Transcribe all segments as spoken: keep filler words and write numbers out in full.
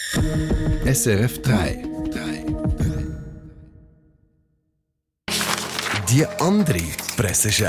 S R F drei. Die andere Presseschau.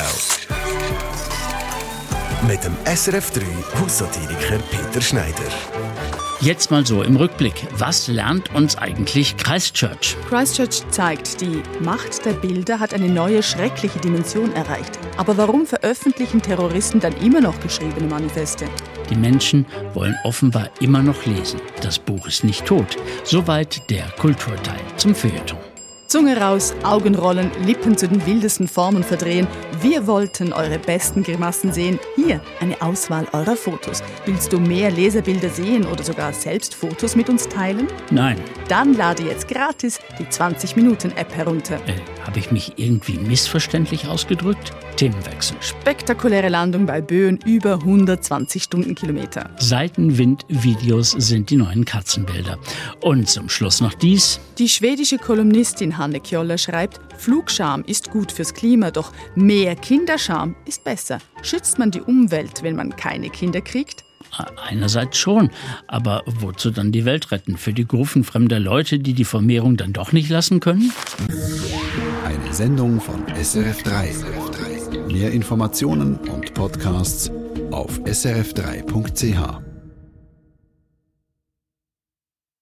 Mit dem S R F drei Haussatiriker Peter Schneider. Jetzt mal so im Rückblick. Was lernt uns eigentlich Christchurch? Christchurch zeigt, die Macht der Bilder hat eine neue, schreckliche Dimension erreicht. Aber warum veröffentlichen Terroristen dann immer noch geschriebene Manifeste? Die Menschen wollen offenbar immer noch lesen. Das Buch ist nicht tot. Soweit der Kulturteil zum Feuilleton. Zunge raus, Augen rollen, Lippen zu den wildesten Formen verdrehen. Wir wollten eure besten Grimassen sehen. Hier eine Auswahl eurer Fotos. Willst du mehr Leserbilder sehen oder sogar selbst Fotos mit uns teilen? Nein. Dann lade jetzt gratis die zwanzig Minuten App herunter. Äh, habe ich mich irgendwie missverständlich ausgedrückt? Themenwechsel. Spektakuläre Landung bei Böen über hundertzwanzig Stundenkilometer. Seitenwind-Videos sind die neuen Katzenbilder. Und zum Schluss noch dies. Die schwedische Kolumnistin Hanne Kjoller schreibt, Flugscham ist gut fürs Klima, doch mehr Kinderscham ist besser. Schützt man die Umwelt, wenn man keine Kinder kriegt? Einerseits schon, aber wozu dann die Welt retten? Für die Gruppen fremder Leute, die die Vermehrung dann doch nicht lassen können? Eine Sendung von S R F drei. Mehr Informationen und Podcasts auf s r f drei punkt c h.